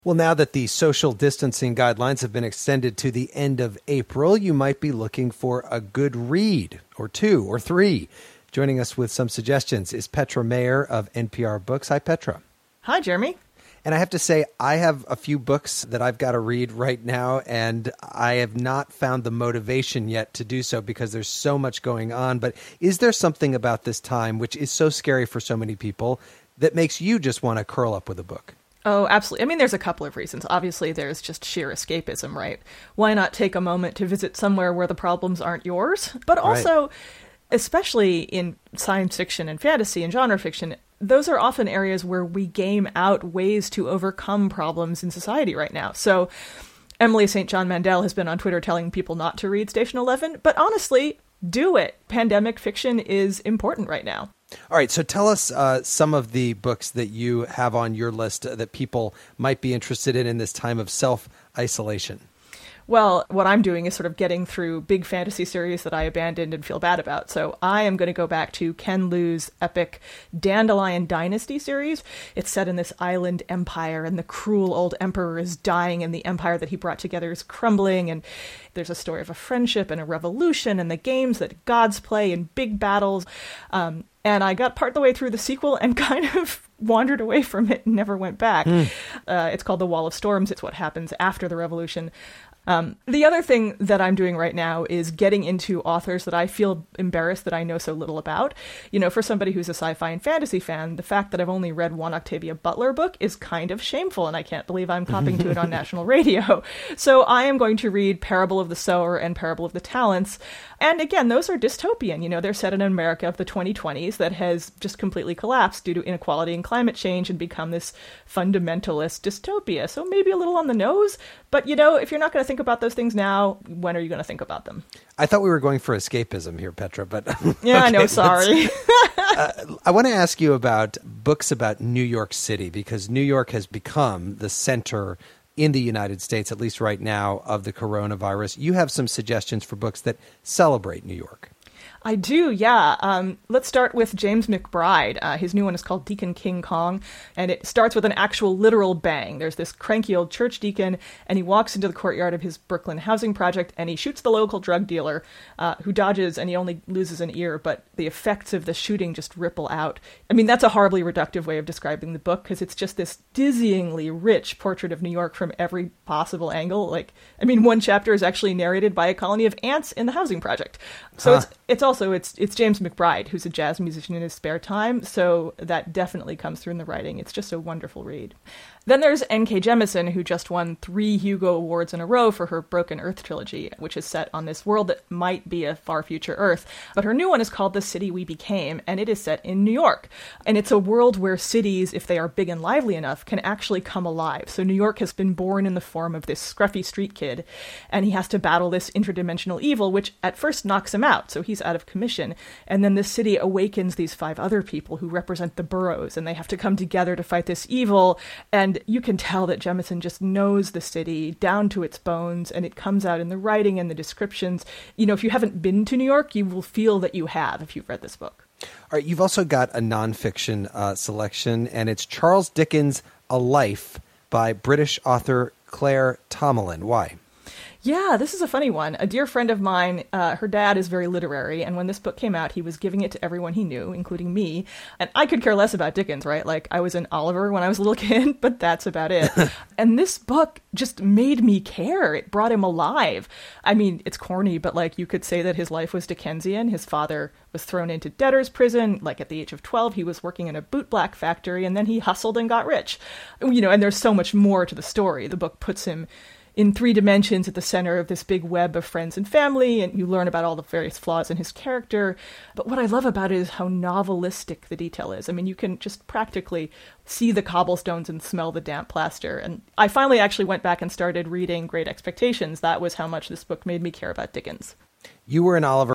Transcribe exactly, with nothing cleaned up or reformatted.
Well, now that the social distancing guidelines have been extended to the end of April, you might be looking for a good read, or two, or three. Joining us with some suggestions is Petra Mayer of N P R Books. Hi, Petra. Hi, Jeremy. And I have to say, I have a few books that I've got to read right now, and I have not found the motivation yet to do so because there's so much going on. But is there something about this time, which is so scary for so many people, that makes you just want to curl up with a book? Oh, absolutely. I mean, there's a couple of reasons. Obviously, there's just sheer escapism, right? Why not take a moment to visit somewhere where the problems aren't yours? But also, right. especially in science fiction and fantasy and genre fiction, those are often areas where we game out ways to overcome problems in society right now. So Emily Saint John Mandel has been on Twitter telling people not to read Station Eleven, but honestly, do it. Pandemic fiction is important right now. All right, so tell us uh, some of the books that you have on your list that people might be interested in in this time of self-isolation. Well, what I'm doing is sort of getting through big fantasy series that I abandoned and feel bad about. So I am going to go back to Ken Liu's epic Dandelion Dynasty series. It's set in this island empire, and the cruel old emperor is dying, and the empire that he brought together is crumbling. And there's a story of a friendship and a revolution and the games that gods play in big battles. Um, and I got part of the way through the sequel and kind of wandered away from it and never went back. Mm. Uh, it's called The Wall of Storms. It's what happens after the revolution. Um, the other thing that I'm doing right now is getting into authors that I feel embarrassed that I know so little about. You know, for somebody who's a sci-fi and fantasy fan, the fact that I've only read one Octavia Butler book is kind of shameful, and I can't believe I'm copping to it on national radio. So I am going to read Parable of the Sower and Parable of the Talents. And again, those are dystopian. You know, they're set in an America of the twenty twenties that has just completely collapsed due to inequality and climate change and become this fundamentalist dystopia. So maybe a little on the nose, but you know, if you're not going to think about those things now, when are you going to think about them? I thought we were going for escapism here, Petra, but yeah, okay, I know. Sorry. uh, I want to ask you about books about New York City, because New York has become the center in the United States, at least right now, of the coronavirus. You have some suggestions for books that celebrate New York. I do, yeah. Um, let's start with James McBride. Uh, his new one is called Deacon King Kong, and it starts with an actual literal bang. There's this cranky old church deacon, and he walks into the courtyard of his Brooklyn housing project, and he shoots the local drug dealer, uh, who dodges, and he only loses an ear, but the effects of the shooting just ripple out. I mean, that's a horribly reductive way of describing the book, because it's just this dizzyingly rich portrait of New York from every possible angle. Like, I mean, one chapter is actually narrated by a colony of ants in the housing project. So huh. it's it's all Also, it's it's James McBride, who's a jazz musician in his spare time, so that definitely comes through in the writing. It's just a wonderful read. Then there's N K Jemisin, who just won three Hugo Awards in a row for her Broken Earth trilogy, which is set on this world that might be a far future Earth. But her new one is called The City We Became, and it is set in New York. And it's a world where cities, if they are big and lively enough, can actually come alive. So New York has been born in the form of this scruffy street kid, and he has to battle this interdimensional evil, which at first knocks him out, so he's out of commission. And then the city awakens these five other people who represent the boroughs, and they have to come together to fight this evil. And you can tell that Jemisin just knows the city down to its bones, and it comes out in the writing and the descriptions. You know, if you haven't been to New York, you will feel that you have if you've read this book. All right, you've also got a nonfiction uh, selection, and it's Charles Dickens' A Life by British author Claire Tomalin. Why? Yeah, this is a funny one. A dear friend of mine, uh, her dad is very literary, and when this book came out, he was giving it to everyone he knew, including me. And I could care less about Dickens, right? Like, I was an Oliver when I was a little kid, but that's about it. And this book just made me care. It brought him alive. I mean, it's corny, but like, you could say that his life was Dickensian. His father was thrown into debtor's prison. Like, at the age of twelve, he was working in a bootblack factory, and then he hustled and got rich. You know, and there's so much more to the story. The book puts him in three dimensions at the center of this big web of friends and family, and you learn about all the various flaws in his character. But what I love about it is how novelistic the detail is. I mean, you can just practically see the cobblestones and smell the damp plaster. And I finally actually went back and started reading Great Expectations. That was how much this book made me care about Dickens. You were an Oliver